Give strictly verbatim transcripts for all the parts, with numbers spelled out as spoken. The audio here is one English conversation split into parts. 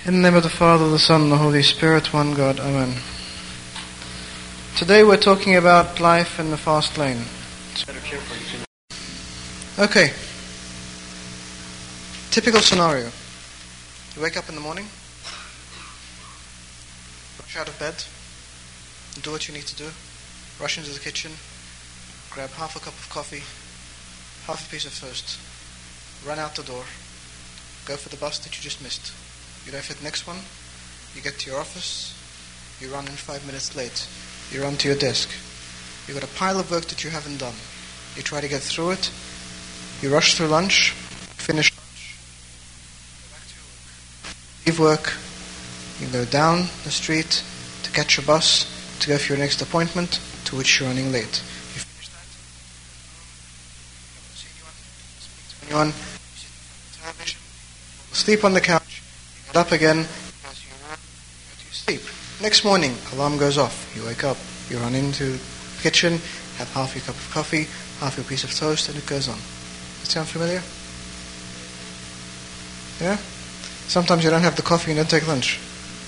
In the name of the Father, the Son, and the Holy Spirit, one God. Amen. Today we're talking about life in the fast lane. Okay. Typical scenario. You wake up in the morning, rush out of bed, do what you need to do, rush into the kitchen, grab half a cup of coffee, half a piece of toast, run out the door, go for the bus that you just missed. You don't fit the next one, you get to your office, you run in five minutes late, you run to your desk, you've got a pile of work that you haven't done, you try to get through it, you rush through lunch, finish lunch, go back to your work, leave work, you go down the street to catch your bus, to go for your next appointment, to which you're running late. You finish that, you don't see anyone, speak to anyone, you sit on television, sleep on the couch, get up again, because you go to your sleep. Next morning, alarm goes off. You wake up, you run into the kitchen, have half your cup of coffee, half your piece of toast, and it goes on. Does that sound familiar? Yeah? Sometimes you don't have the coffee and don't take lunch.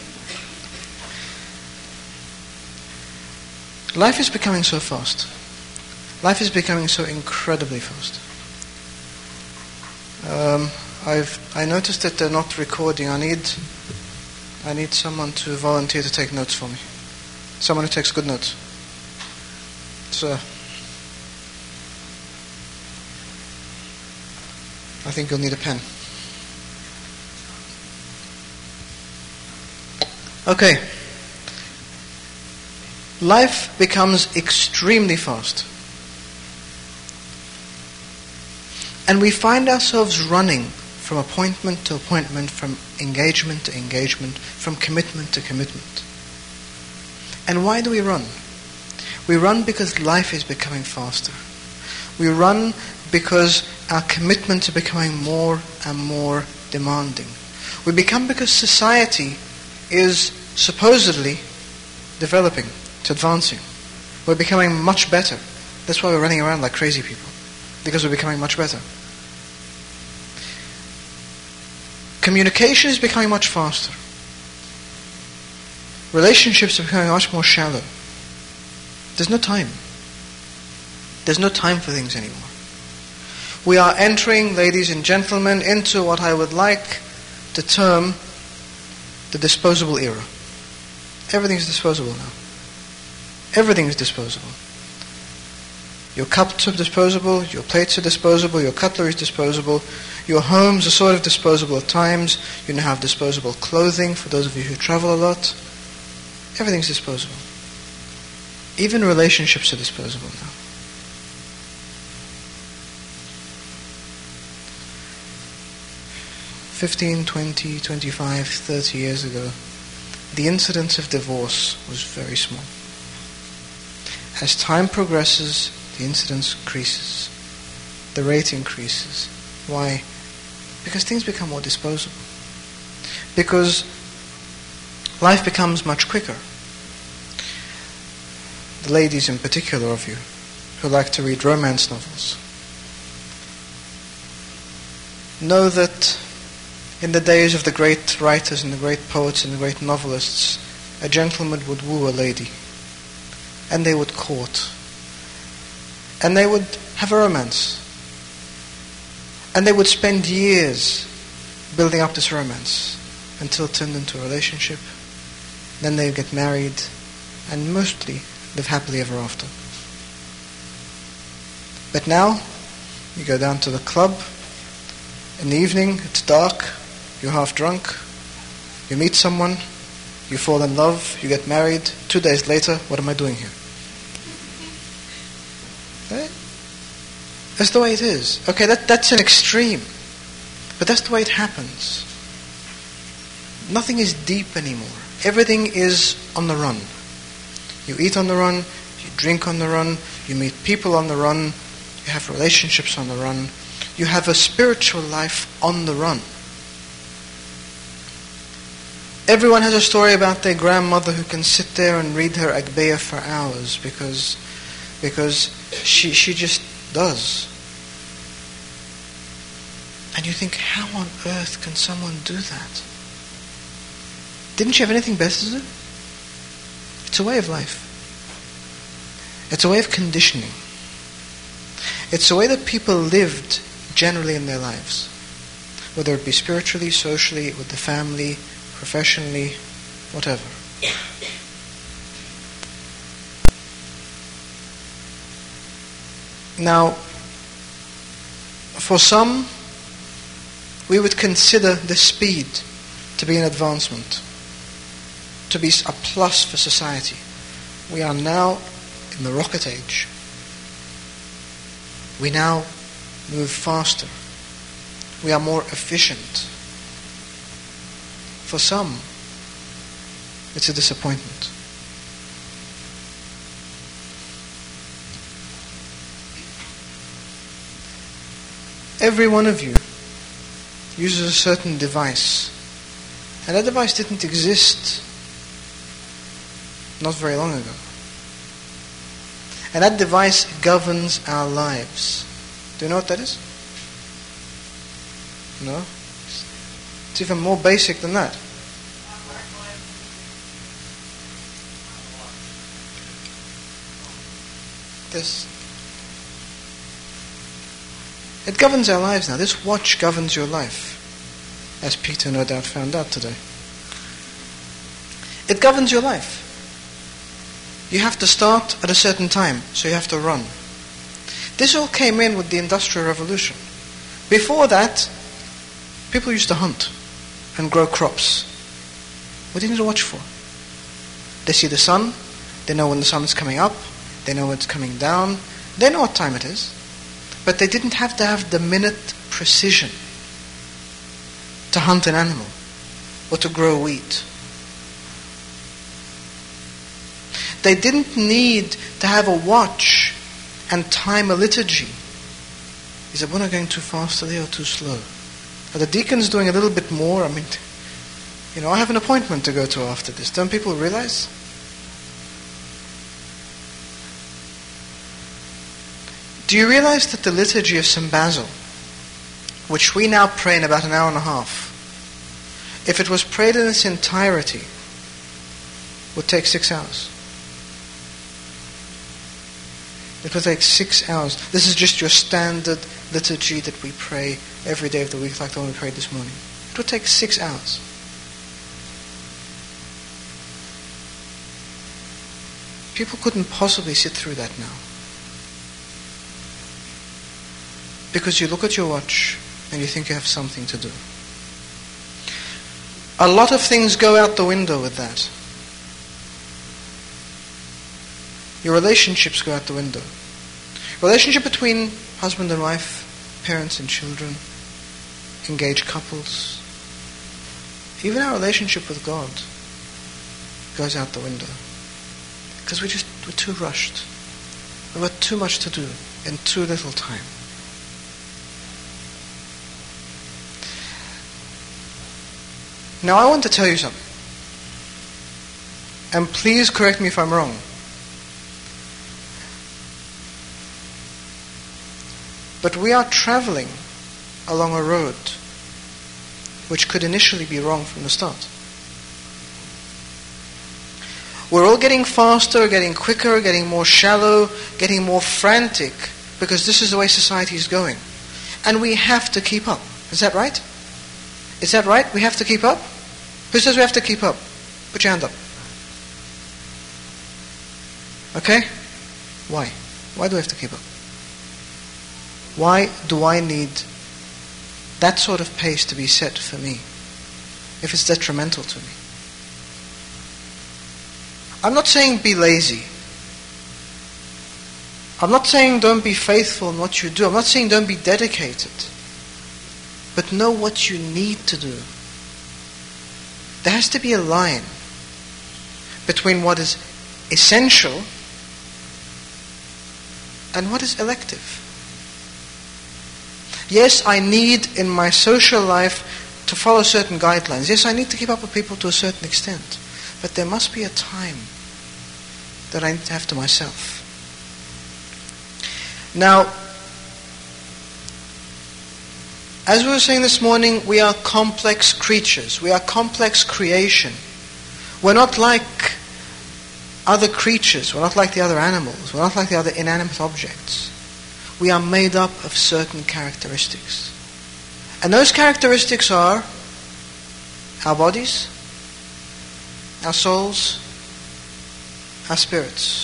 Life is becoming so fast. Life is becoming so incredibly fast. Um... I've I noticed that they're not recording. I need I need someone to volunteer to take notes for me. Someone who takes good notes. So I think you'll need a pen. Okay. Life becomes extremely fast. And we find ourselves running from appointment to appointment, from engagement to engagement, from commitment to commitment. And why do we run? We run because life is becoming faster. We run because our commitments are becoming more and more demanding. We become because society is supposedly developing, it's advancing. We're becoming much better. That's why we're running around like crazy people, because we're becoming much better. Communication is becoming much faster. Relationships are becoming much more shallow. There's no time. There's no time for things anymore. We are entering, ladies and gentlemen, into what I would like to term the disposable era. Everything is disposable now. Everything is disposable. Your cups are disposable, your plates are disposable, your cutlery is disposable, your homes are sort of disposable at times, you now have disposable clothing for those of you who travel a lot. Everything's disposable. Even relationships are disposable now. Fifteen, twenty, twenty-five, thirty years ago, the incidence of divorce was very small. As time progresses, the incidence increases. The rate increases. Why? Because things become more disposable. Because life becomes much quicker. The ladies in particular of you who like to read romance novels know that in the days of the great writers and the great poets and the great novelists, a gentleman would woo a lady and they would court. And they would have a romance. And they would spend years building up this romance until it turned into a relationship. Then they would get married and mostly live happily ever after. But now, you go down to the club. In the evening, it's dark. You're half drunk. You meet someone. You fall in love. You get married. Two days later, what am I doing here? Right? That's the way it is. Okay, that, that's an extreme. But that's the way it happens. Nothing is deep anymore. Everything is on the run. You eat on the run, you drink on the run, you meet people on the run, you have relationships on the run, you have a spiritual life on the run. Everyone has a story about their grandmother who can sit there and read her Agbeya for hours because because she she just does. And you think, how on earth can someone do that? Didn't you have anything better to do? It's a way of life. It's a way of conditioning. It's a way that people lived generally in their lives. Whether it be spiritually, socially, with the family, professionally, whatever. Now, for some, we would consider the speed to be an advancement, to be a plus for society. We are now in the rocket age. We now move faster. We are more efficient. For some, it's a disappointment. Every one of you uses a certain device. And that device didn't exist not very long ago. And that device governs our lives. Do you know what that is? No? It's even more basic than that. This. It governs our lives now. This watch governs your life, as Peter no doubt found out today. It governs your life. You have to start at a certain time, so you have to run. This all came in with the Industrial Revolution. Before that, people used to hunt and grow crops. What do you need a watch for? They see the sun, they know when the sun is coming up, they know when it's coming down, they know what time it is. But they didn't have to have the minute precision to hunt an animal or to grow wheat. They didn't need to have a watch and time a liturgy. Is it, when I'm going too fast today or too slow? Are the deacons doing a little bit more? I mean, you know, I have an appointment to go to after this. Don't people realize? Do you realize that the liturgy of Saint Basil, which we now pray in about an hour and a half, if it was prayed in its entirety, would take six hours? It will take six hours. This is just your standard liturgy that we pray every day of the week, like the one we prayed this morning. It would take six hours. People couldn't possibly sit through that now. Because you look at your watch and you think you have something to do. A lot of things go out the window with that. Your relationships go out the window. Relationship between husband and wife, parents and children, engaged couples. Even our relationship with God goes out the window. Because we just, we're too rushed. We've got too much to do in too little time. Now I want to tell you something. And please correct me if I'm wrong. But we are traveling along a road which could initially be wrong from the start. We're all getting faster, getting quicker, getting more shallow, getting more frantic, because this is the way society is going. And we have to keep up. Is that right? Is that right? We have to keep up? Who says we have to keep up? Put your hand up. Okay? Why? Why do we have to keep up? Why do I need that sort of pace to be set for me if it's detrimental to me? I'm not saying be lazy. I'm not saying don't be faithful in what you do. I'm not saying don't be dedicated. But know what you need to do. There has to be a line between what is essential and what is elective. Yes, I need in my social life to follow certain guidelines. Yes, I need to keep up with people to a certain extent. But there must be a time that I need to have to myself. Now, as we were saying this morning, we are complex creatures. We are complex creation. We're not like other creatures. We're not like the other animals. We're not like the other inanimate objects. We are made up of certain characteristics. And those characteristics are our bodies, our souls, our spirits.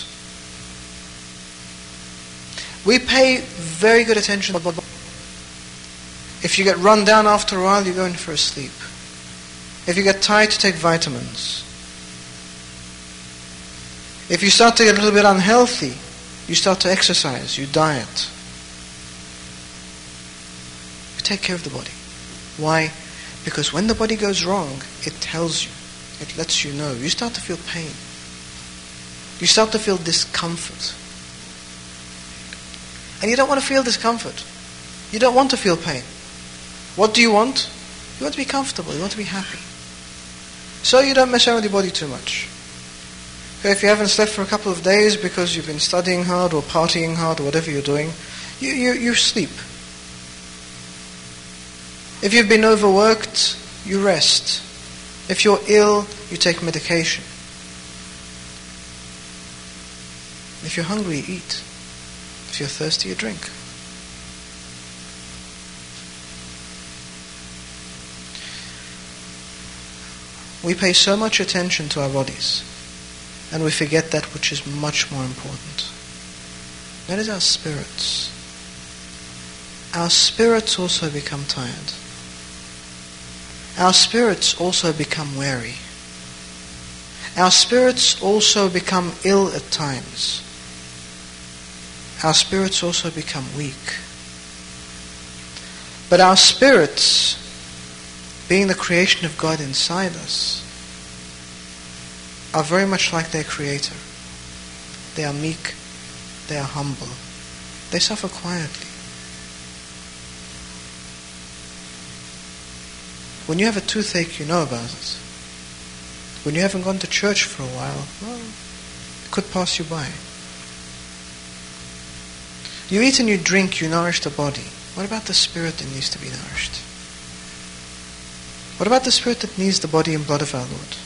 We pay very good attention to the body. If you get run down after a while, you go in for a sleep. If you get tired, you take vitamins. If you start to get a little bit unhealthy, you start to exercise, you diet. You take care of the body. Why? Because when the body goes wrong, it tells you. It lets you know. You start to feel pain. You start to feel discomfort. And you don't want to feel discomfort. You don't want to feel pain. What do you want? You want to be comfortable. You want to be happy. So you don't mess around with your body too much. Okay, if you haven't slept for a couple of days because you've been studying hard or partying hard or whatever you're doing, you, you, you sleep. If you've been overworked, you rest. If you're ill, you take medication. If you're hungry, you eat. If you're thirsty, you drink. We pay so much attention to our bodies, and we forget that which is much more important. That is our spirits. Our spirits also become tired. Our spirits also become weary. Our spirits also become ill at times. Our spirits also become weak. But our spirits, being the creation of God inside us, are very much like their Creator. They are meek, they are humble, they suffer quietly. When you have a toothache, you know about it. When you haven't gone to church for a while, well, it could pass you by. You eat and you drink, you nourish the body. What about the spirit that needs to be nourished? What about the spirit that needs the body and blood of our Lord?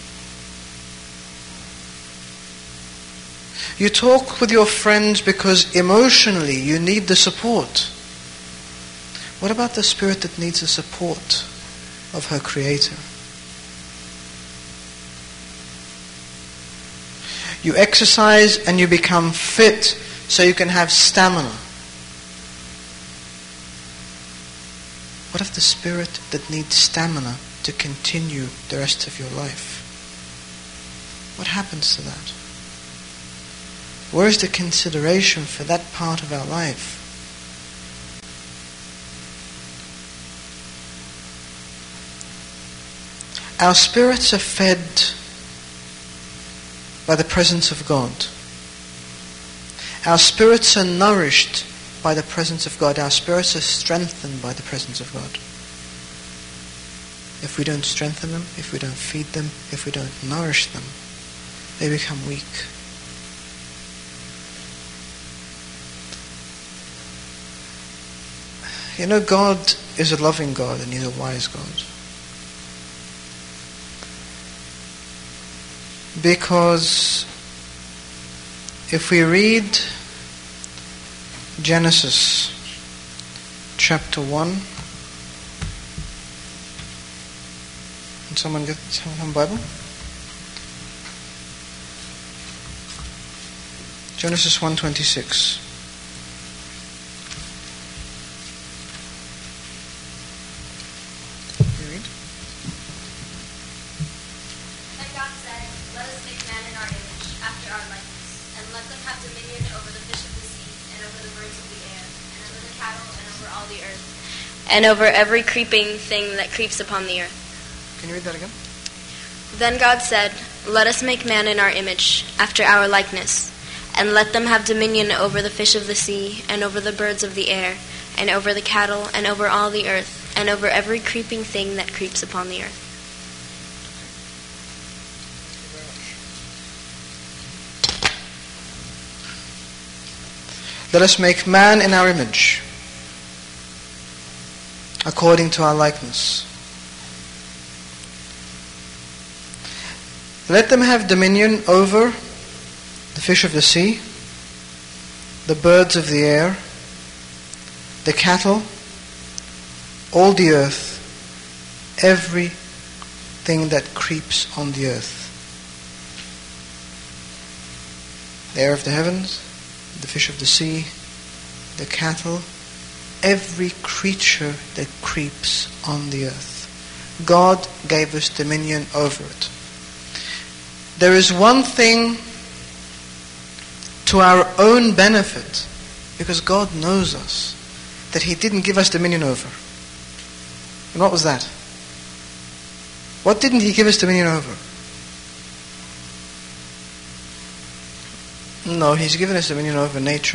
You talk with your friends because emotionally you need the support. What about the spirit that needs the support of her Creator? You exercise and you become fit so you can have stamina. What of the spirit that needs stamina to continue the rest of your life? What happens to that? Where is the consideration for that part of our life? Our spirits are fed by the presence of God. Our spirits are nourished by the presence of God. Our spirits are strengthened by the presence of God. If we don't strengthen them, if we don't feed them, if we don't nourish them, they become weak. You know, God is a loving God and He's a wise God. Because if we read Genesis chapter one, can someone get some Bible? Genesis one twenty-six. And over every creeping thing that creeps upon the earth. Can you read that again? Then God said, "Let us make man in our image, after our likeness, and let them have dominion over the fish of the sea, and over the birds of the air, and over the cattle, and over all the earth, and over every creeping thing that creeps upon the earth." Let us make man in our image, according to our likeness. Let them have dominion over the fish of the sea, the birds of the air, the cattle, all the earth, everything that creeps on the earth. The air of the heavens, the fish of the sea, the cattle, every creature that creeps on the earth. God gave us dominion over it. There is one thing to our own benefit, because God knows us, that He didn't give us dominion over. And what was that? What didn't He give us dominion over? No, He's given us dominion over nature.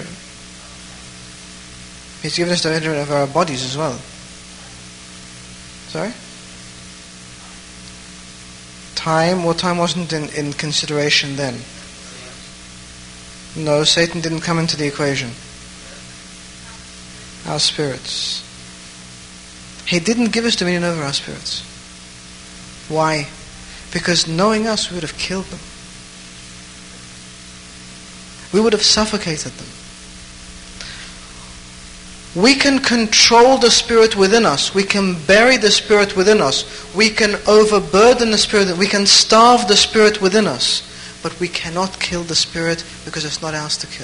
He's given us dominion over our bodies as well. Sorry? Time, well, time wasn't in, in consideration then. No, Satan didn't come into the equation. Our spirits. He didn't give us dominion over our spirits. Why? Because knowing us, we would have killed them. We would have suffocated them. We can control the spirit within us. We can bury the spirit within us. We can overburden the spirit. We can starve the spirit within us. But we cannot kill the spirit because it's not ours to kill.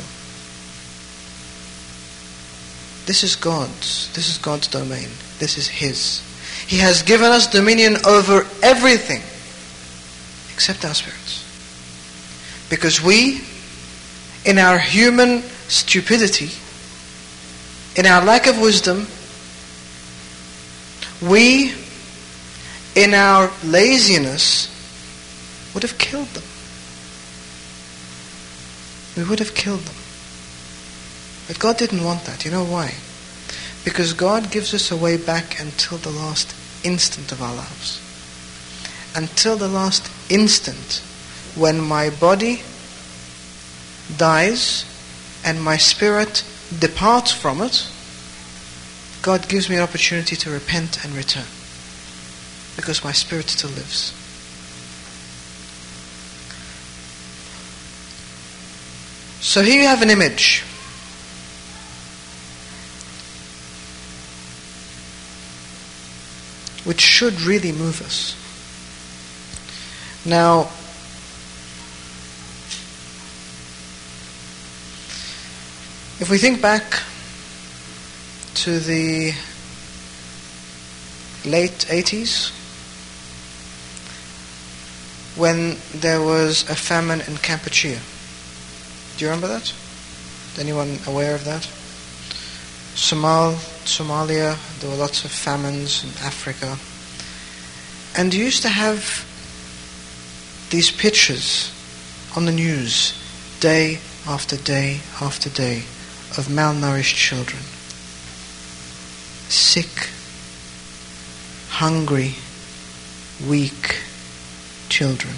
This is God's. This is God's domain. This is His. He has given us dominion over everything except our spirits. Because we, in our human stupidity, in our lack of wisdom, we, in our laziness, would have killed them. We would have killed them. But God didn't want that. You know why? Because God gives us a way back until the last instant of our lives. Until the last instant when my body dies and my spirit departs from it, God gives me an opportunity to repent and return. Because my spirit still lives. So here you have an image. Which should really move us. Now, if we think back to the late eighties, when there was a famine in Kampuchea. Do you remember that? Is anyone aware of that? Somal, Somalia, there were lots of famines in Africa. And you used to have these pictures on the news, day after day after day, of malnourished children. Sick, hungry, weak children.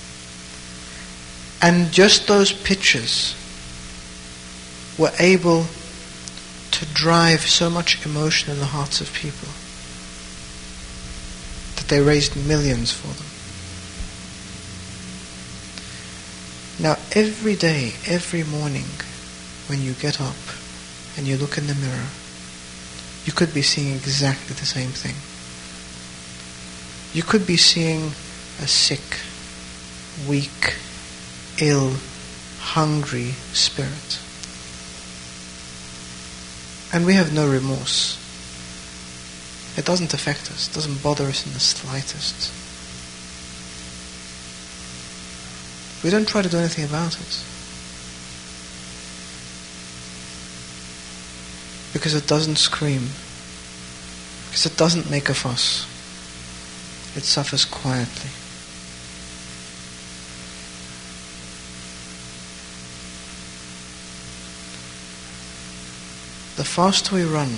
And just those pictures were able to drive so much emotion in the hearts of people that they raised millions for them. Now every day, every morning, when you get up and you look in the mirror, you could be seeing exactly the same thing. You could be seeing a sick, weak, ill, hungry spirit. And we have no remorse. It doesn't affect us. It doesn't bother us in the slightest. We don't try to do anything about it. Because it doesn't scream. Because it doesn't make a fuss. It suffers quietly. The faster we run,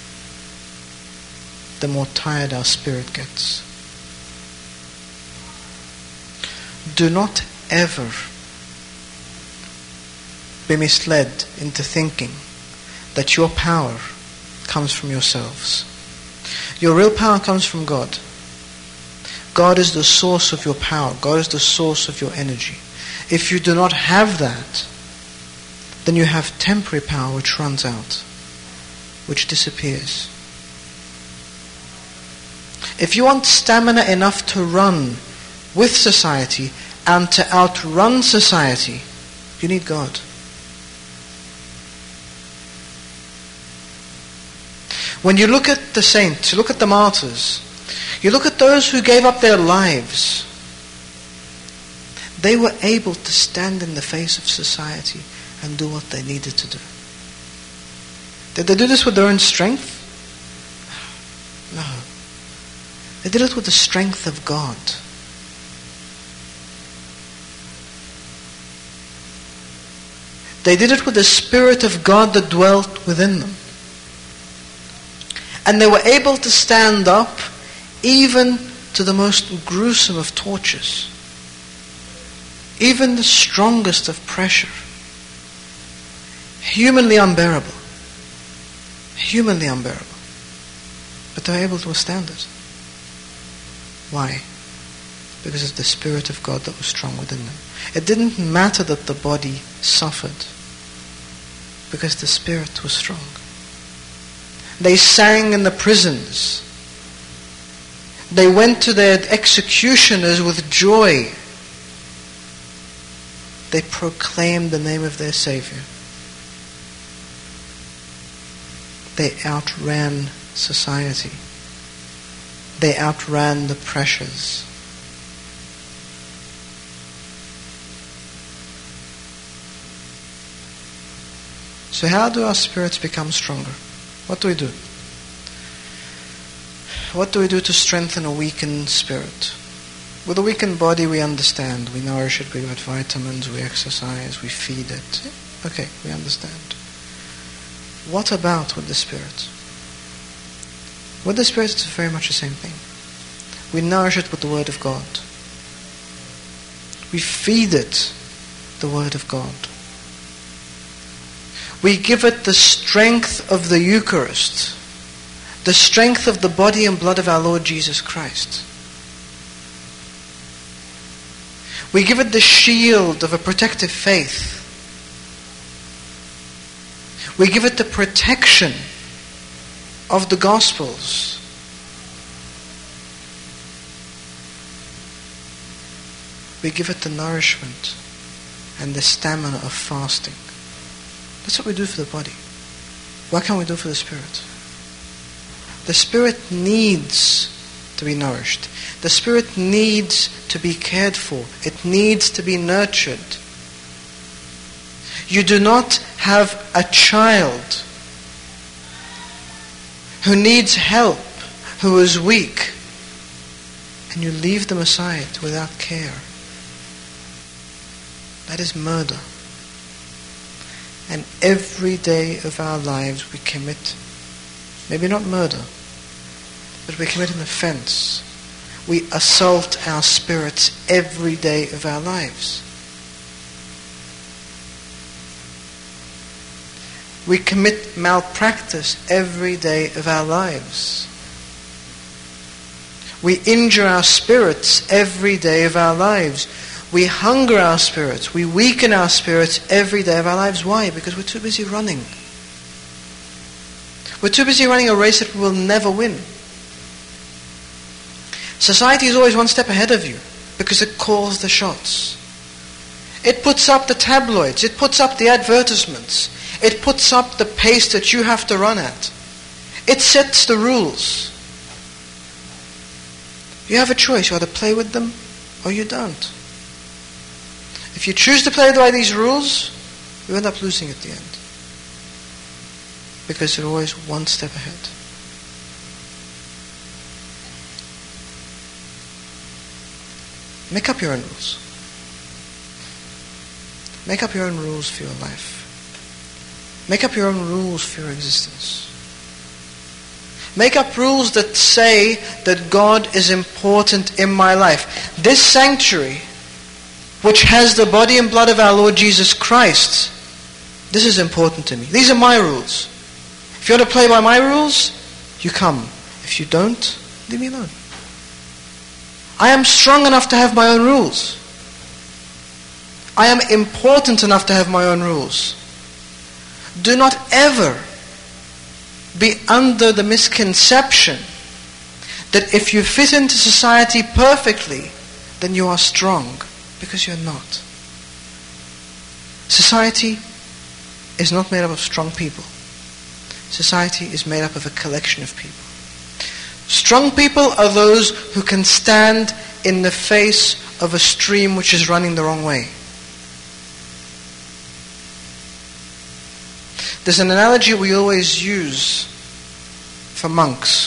the more tired our spirit gets. Do not ever be misled into thinking that your power comes from yourselves. Your real power comes from God. God is the source of your power. God is the source of your energy. If you do not have that, then you have temporary power which runs out, which disappears. If you want stamina enough to run with society and to outrun society, you need God. When you look at the saints, you look at the martyrs, you look at those who gave up their lives, they were able to stand in the face of society and do what they needed to do. Did they do this with their own strength? No. They did it with the strength of God. They did it with the Spirit of God that dwelt within them. And they were able to stand up even to the most gruesome of tortures, even the strongest of pressure. Humanly unbearable. Humanly unbearable. But they were able to withstand it. Why? Because of the Spirit of God that was strong within them. It didn't matter that the body suffered, because the Spirit was strong. They sang in the prisons. They went to their executioners with joy. They proclaimed the name of their Savior. They outran society. They outran the pressures. So how do our spirits become stronger? What do we do? What do we do to strengthen a weakened spirit? With a weakened body we understand. We nourish it, we get vitamins, we exercise, we feed it. Okay, we understand. What about with the spirit? With the spirit it's very much the same thing. We nourish it with the Word of God. We feed it the Word of God. We give it the strength of the Eucharist, the strength of the body and blood of our Lord Jesus Christ. We give it the shield of a protective faith. We give it the protection of the Gospels. We give it the nourishment and the stamina of fasting. That's what we do for the body. What can we do for the spirit? The spirit needs to be nourished. The spirit needs to be cared for. It needs to be nurtured. You do not have a child who needs help, who is weak, and you leave them aside without care. That is murder. And every day of our lives we commit, maybe not murder, but we commit an offense. We assault our spirits every day of our lives. We commit malpractice every day of our lives. We injure our spirits every day of our lives. We hunger our spirits. We weaken our spirits every day of our lives. Why? Because we're too busy running. We're too busy running a race that we will never win. Society is always one step ahead of you because it calls the shots. It puts up the tabloids. It puts up the advertisements. It puts up the pace that you have to run at. It sets the rules. You have a choice. You either play with them or you don't. If you choose to play by these rules, you end up losing at the end. Because you're always one step ahead. Make up your own rules. Make up your own rules for your life. Make up your own rules for your existence. Make up rules that say that God is important in my life. This sanctuary, which has the body and blood of our Lord Jesus Christ, this is important to me. These are my rules. If you want to play by my rules, you come. If you don't, leave me alone. I am strong enough to have my own rules. I am important enough to have my own rules. Do not ever be under the misconception that if you fit into society perfectly, then you are strong, because you're not. Society is not made up of strong people. Society is made up of a collection of people. Strong people are those who can stand in the face of a stream which is running the wrong way. There's an analogy we always use for monks.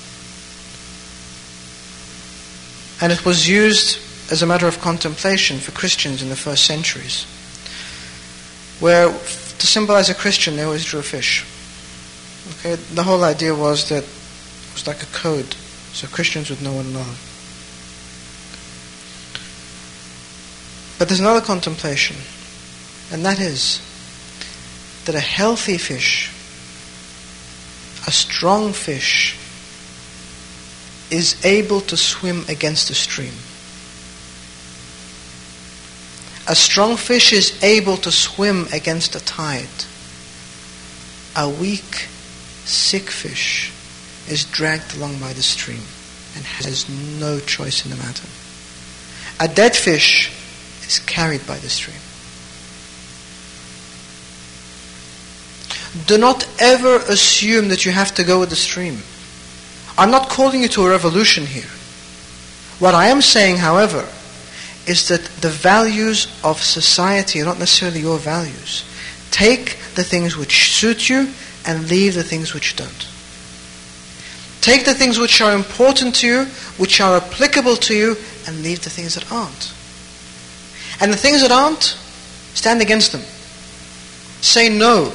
And it was used as a matter of contemplation for Christians in the first centuries, where to symbolize a Christian they always drew a fish. Okay, the whole idea was that it was like a code, so Christians would know one another. But there's another contemplation, and that is that a healthy fish, a strong fish, is able to swim against the stream. A strong fish is able to swim against the tide. A weak, sick fish is dragged along by the stream and has no choice in the matter. A dead fish is carried by the stream. Do not ever assume that you have to go with the stream. I'm not calling you to a revolution here. What I am saying, however, is that the values of society are not necessarily your values. Take the things which suit you and leave the things which don't. Take the things which are important to you, which are applicable to you, and leave the things that aren't. And the things that aren't, stand against them. Say no.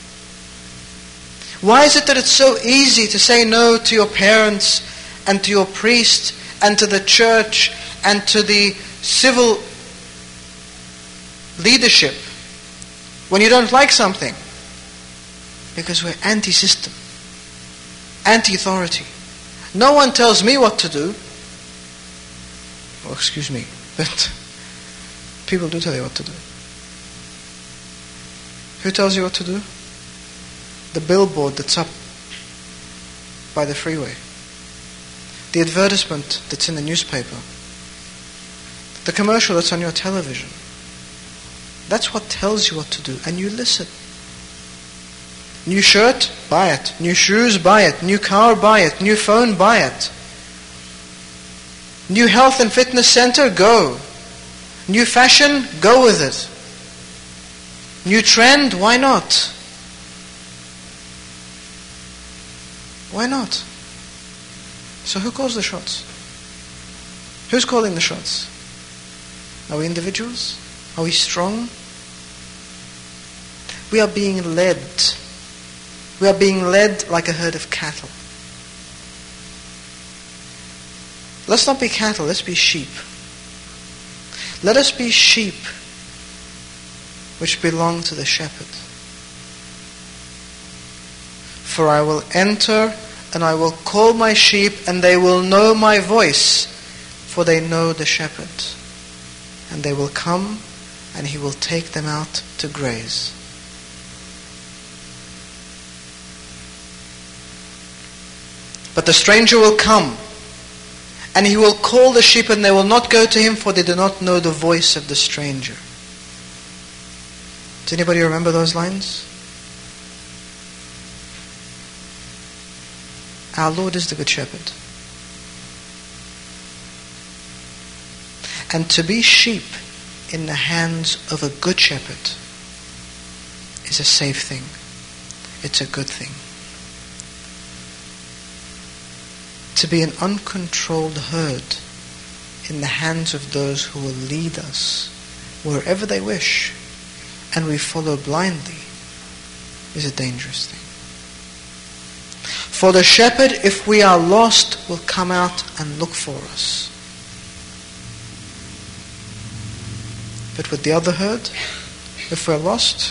Why is it that it's so easy to say no to your parents and to your priest and to the church and to the civil leadership when you don't like something? Because we're anti-system, anti-authority. No one tells me what to do. Oh, excuse me, but people do tell you what to do. Who tells you what to do? The billboard that's up by the freeway. The advertisement that's in the newspaper. The commercial that's on your television. That's what tells you what to do, and you listen. New shirt? Buy it. New shoes? Buy it. New car? Buy it. New phone? Buy it. New health and fitness center? Go. New fashion? Go with it. New trend? Why not? Why not? So who calls the shots? Who's calling the shots? Are we individuals? Are we strong? We are being led. We are being led like a herd of cattle. Let's not be cattle, let's be sheep. Let us be sheep which belong to the shepherd. For I will enter and I will call my sheep, and they will know my voice, for they know the shepherd. And they will come, and he will take them out to graze. But the stranger will come, and he will call the sheep, and they will not go to him, for they do not know the voice of the stranger. Does anybody remember those lines? Our Lord is the Good Shepherd. And to be sheep in the hands of a good shepherd is a safe thing. It's a good thing. To be an uncontrolled herd in the hands of those who will lead us wherever they wish, and we follow blindly, is a dangerous thing. For the shepherd, if we are lost, will come out and look for us. But with the other herd, if we're lost,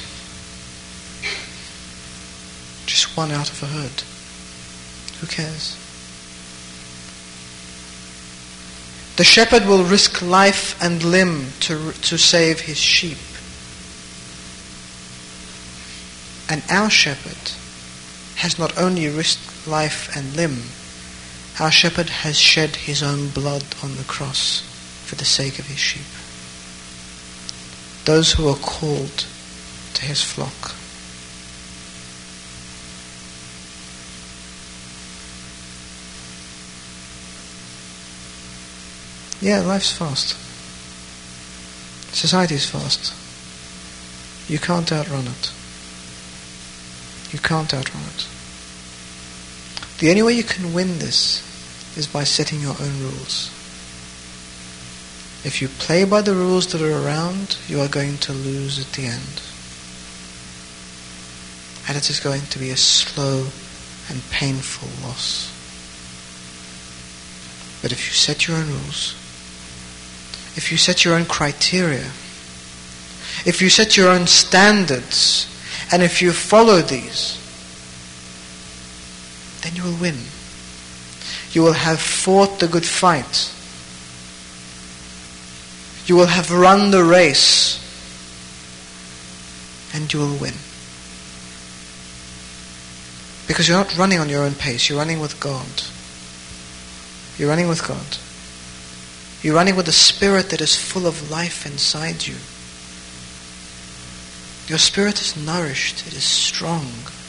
just one out of a herd. Who cares? The shepherd will risk life and limb to, to save his sheep. And our shepherd has not only risked life and limb, our shepherd has shed his own blood on the cross for the sake of his sheep. Those who are called to his flock. Yeah, life's fast. Society is fast. You can't outrun it. You can't outrun it. The only way you can win this is by setting your own rules. If you play by the rules that are around, you are going to lose at the end. And it is going to be a slow and painful loss. But if you set your own rules, if you set your own criteria, if you set your own standards, and if you follow these, then you will win. You will have fought the good fight. You will have run the race, and you will win. Because you're not running on your own pace, you're running with God. You're running with God. You're running with a spirit that is full of life inside you. Your spirit is nourished, it is strong.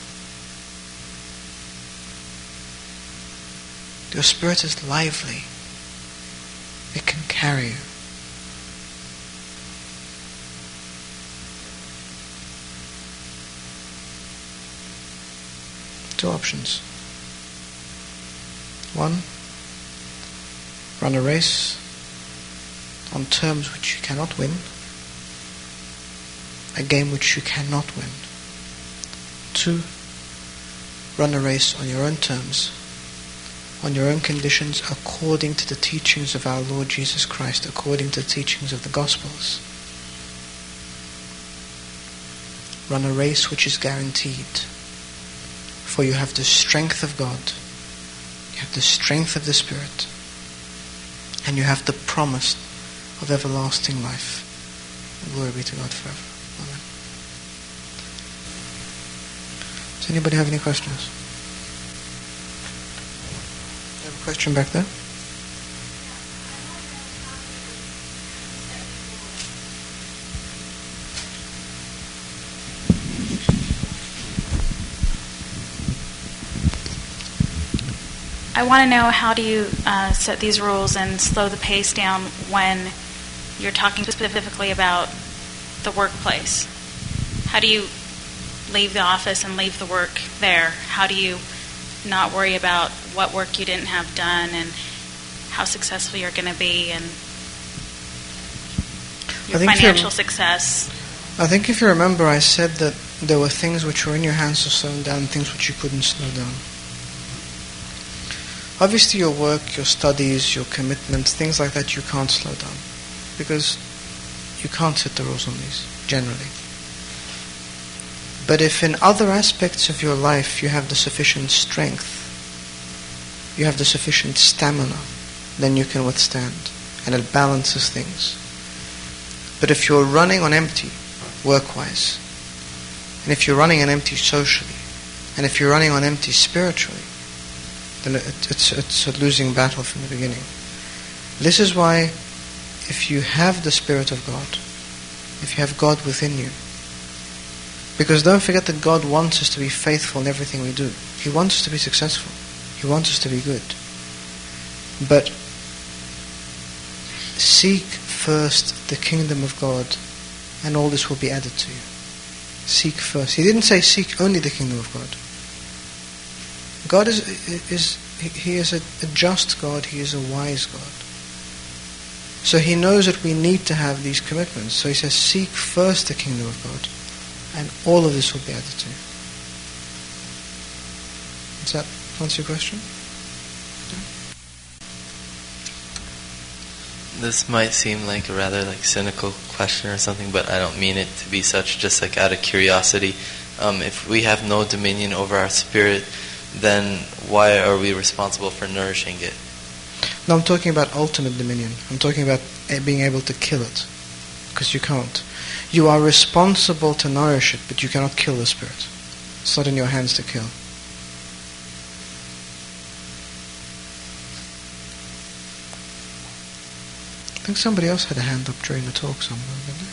Your spirit is lively. It can carry you. Two options. One, run a race on terms which you cannot win, a game which you cannot win. Two, run a race on your own terms, on your own conditions, according to the teachings of our Lord Jesus Christ, according to the teachings of the Gospels. Run a race which is guaranteed, for you have the strength of God, you have the strength of the Spirit, and you have the promise of everlasting life. Glory be to God forever. Amen. Does anybody have any questions? You have a question back there? I want to know, how do you uh, set these rules and slow the pace down when you're talking specifically about the workplace? How do you leave the office and leave the work there? How do you not worry about what work you didn't have done and how successful you're going to be and your financial success? I think if you remember, I said that there were things which were in your hands to slow down, things which you couldn't slow down. Obviously your work, your studies, your commitments, things like that you can't slow down because you can't set the rules on these, generally. But if in other aspects of your life you have the sufficient strength, you have the sufficient stamina, then you can withstand, and it balances things. But if you're running on empty, work-wise, and if you're running on empty socially, and if you're running on empty spiritually, then it, it's, it's a losing battle from the beginning. This is why if you have the Spirit of God, if you have God within you, because don't forget that God wants us to be faithful in everything we do. He wants us to be successful. He wants us to be good. But seek first the kingdom of God, and all this will be added to you. Seek first. He didn't say seek only the kingdom of God. God is, is He is a, a just God. He is a wise God. So He knows that we need to have these commitments. So He says, seek first the kingdom of God, and all of this will be added to you. Does that answer your question? This might seem like a rather like cynical question or something, but I don't mean it to be such, just like out of curiosity. Um, if we have no dominion over our spirit, then why are we responsible for nourishing it? No, I'm talking about ultimate dominion. I'm talking about being able to kill it. Because you can't. You are responsible to nourish it, but you cannot kill the spirit. It's not in your hands to kill. I think somebody else had a hand up during the talk somewhere, didn't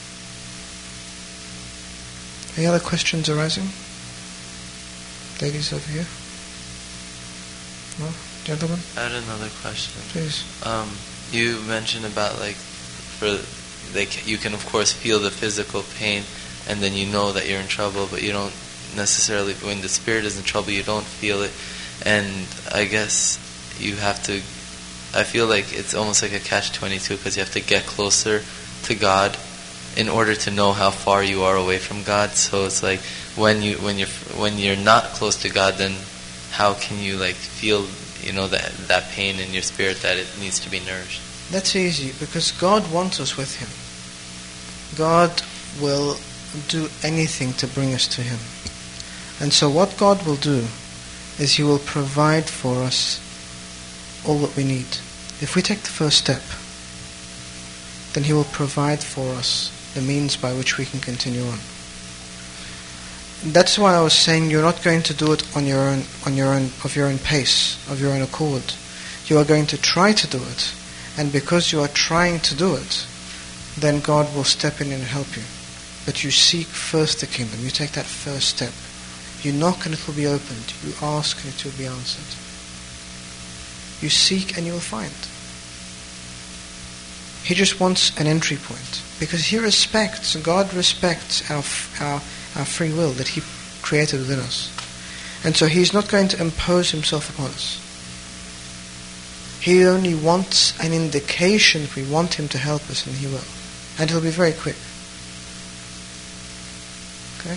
they? Any other questions arising? Ladies over here? No? Gentlemen? I had another question. Please. Um, you mentioned about like, for they ca- you can of course feel the physical pain, and then you know that you're in trouble, but you don't necessarily, when the spirit is in trouble, you don't feel it. And I guess you have to, I feel like it's almost like a catch twenty-two, because you have to get closer to God in order to know how far you are away from God. So it's like when you when you're when you're not close to God, then how can you like feel, you know, that that pain in your spirit that it needs to be nourished? That's easy, because God wants us with Him. God will do anything to bring us to Him. And so what God will do is He will provide for us all that we need. If we take the first step, then He will provide for us the means by which we can continue on. That's why I was saying you're not going to do it on your own, on your own, of your own pace, of your own accord. You are going to try to do it, and because you are trying to do it, then God will step in and help you. But you seek first the kingdom. You take that first step. You knock and it will be opened. You ask and it will be answered. You seek and you will find. He just wants an entry point, because He respects, God respects our our our free will that He created within us. And so He's not going to impose Himself upon us. He only wants an indication if we want Him to help us, and He will. And He'll be very quick. Okay?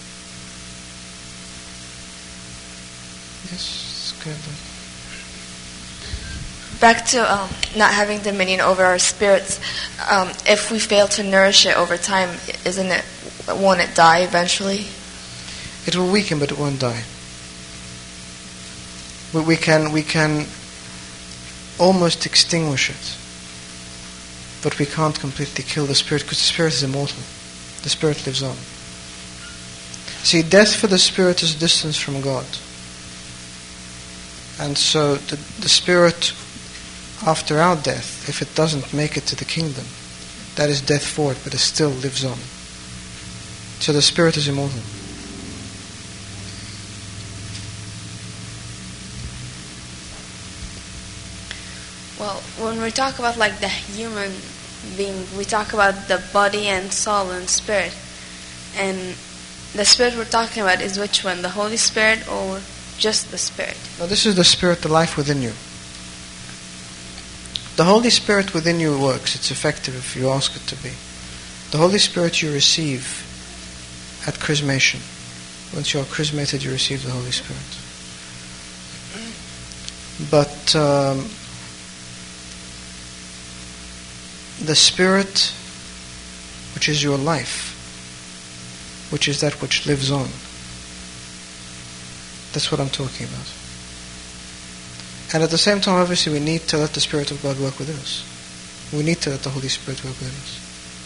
Yes, it's good. Back to um, not having dominion over our spirits. Um, if we fail to nourish it over time, isn't it, won't it die eventually? It will weaken, but it won't die. But we can we can almost extinguish it, but we can't completely kill the spirit, because the spirit is immortal. The spirit lives on. See, death for the spirit is distance from God, and so the the spirit, after our death, if it doesn't make it to the kingdom, that is death for it, but it still lives on. So the spirit is immortal. Well, when we talk about like the human being, we talk about the body and soul and spirit. And the spirit we're talking about is which one? The Holy Spirit or just the Spirit? Now this is the Spirit, the life within you. The Holy Spirit within you works. It's effective if you ask it to be. The Holy Spirit you receive at chrismation. Once you are chrismated, you receive the Holy Spirit. But um, the Spirit, which is your life, which is that which lives on, that's what I'm talking about. And at the same time, obviously, we need to let the Spirit of God work within us. We need to let the Holy Spirit work within us.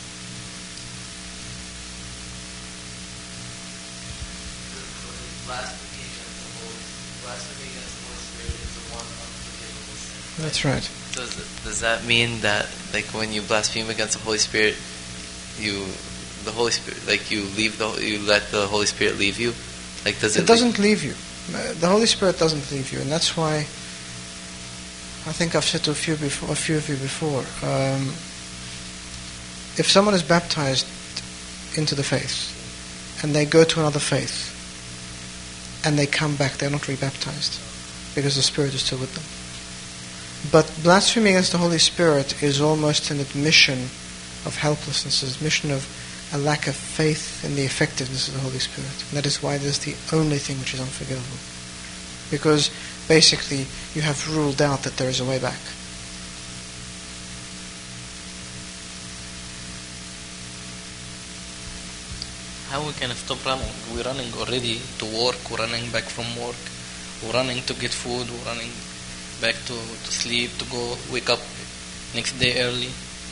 That's right. Does does that mean that, like, when you blaspheme against the Holy Spirit, you the Holy Spirit, like, you leave the you let the Holy Spirit leave you? Like, does it? It doesn't leave you. The Holy Spirit doesn't leave you, and that's why I think I've said to a few before, a few of you before. Um, if someone is baptized into the faith, and they go to another faith, and they come back, they're not rebaptized, because the Spirit is still with them. But blasphemy against the Holy Spirit is almost an admission of helplessness, an admission of a lack of faith in the effectiveness of the Holy Spirit. And that is why it is the only thing which is unforgivable. Because basically you have ruled out that there is a way back. How we can stop running? We're running already to work, we're running back from work, we're running to get food, we're running back to, to sleep, to go wake up next day early.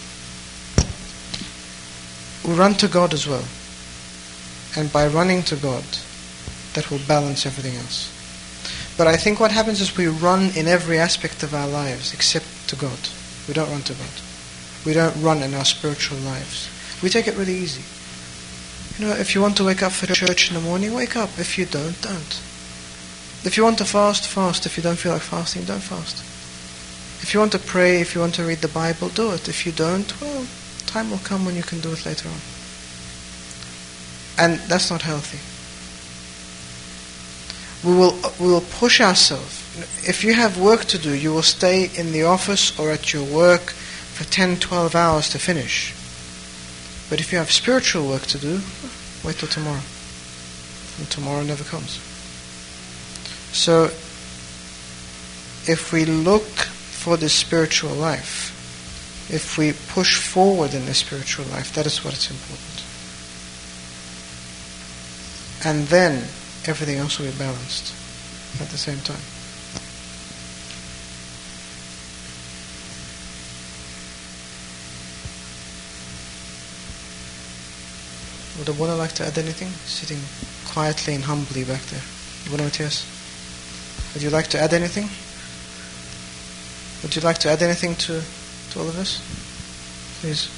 We run to God as well. And by running to God, that will balance everything else. But I think what happens is we run in every aspect of our lives except to God. We don't run to God. We don't run in our spiritual lives. We take it really easy. You know, if you want to wake up for church in the morning, wake up. If you don't, don't. If you want to fast, fast. If you don't feel like fasting, don't fast. If you want to pray, if you want to read the Bible, do it. If you don't, well, time will come when you can do it later on. And that's not healthy. We will we will push ourselves. If you have work to do, you will stay in the office or at your work for ten, twelve hours to finish. But if you have spiritual work to do, wait till tomorrow. And tomorrow never comes. So, if we look for the spiritual life, if we push forward in the spiritual life, that is what is important. And then everything else will be balanced at the same time. Would Abuna like to add anything? Sitting quietly and humbly back there. Abuna Matthias, would you like to add anything? Would you like to add anything to, to all of this? Please.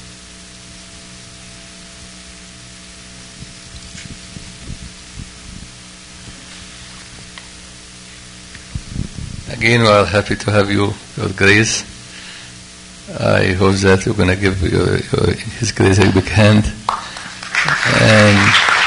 Again, we are happy to have you, your grace. I hope that you're going to give your, your, His grace a big hand. And